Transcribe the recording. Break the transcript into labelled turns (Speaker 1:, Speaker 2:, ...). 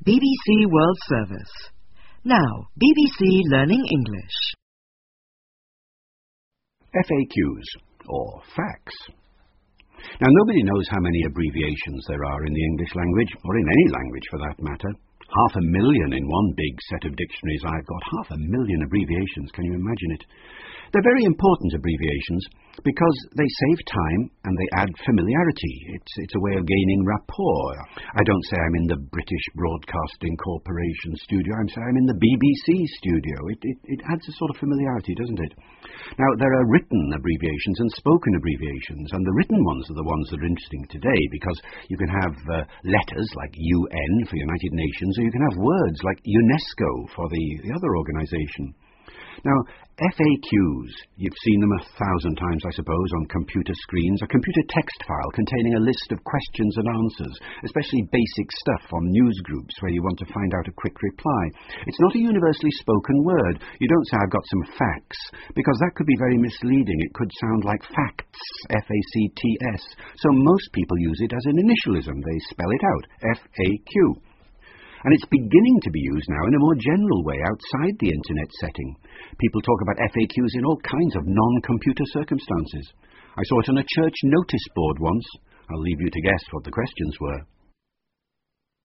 Speaker 1: BBC World Service. Now, BBC Learning English.
Speaker 2: FAQs, or facts. Now, nobody knows how many abbreviations there are in the English language, or in any language for that matter. 500,000 in one big set of dictionaries I've got. 500,000 abbreviations, can you imagine it? They're very important abbreviations because they save time and they add familiarity. It's a way of gaining rapport. I don't say I'm in the British Broadcasting Corporation studio, I'm saying I'm in the BBC studio. It adds a sort of familiarity, doesn't it? Now, there are written abbreviations and spoken abbreviations, and the written ones are the ones that are interesting today because you can have letters like UN for United Nations, or you can have words like UNESCO for the other organisation. Now, FAQs, you've seen them 1,000 times, I suppose, on computer screens, a computer text file containing a list of questions and answers, especially basic stuff on news groups where you want to find out a quick reply. It's not a universally spoken word. You don't say, I've got some facts, because that could be very misleading. It could sound like facts, F-A-C-T-S. So most people use it as an initialism. They spell it out, F-A-Q. And it's beginning to be used now in a more general way outside the internet setting. People talk about FAQs in all kinds of non-computer circumstances. I saw it on a church notice board once. I'll leave you to guess what the questions were.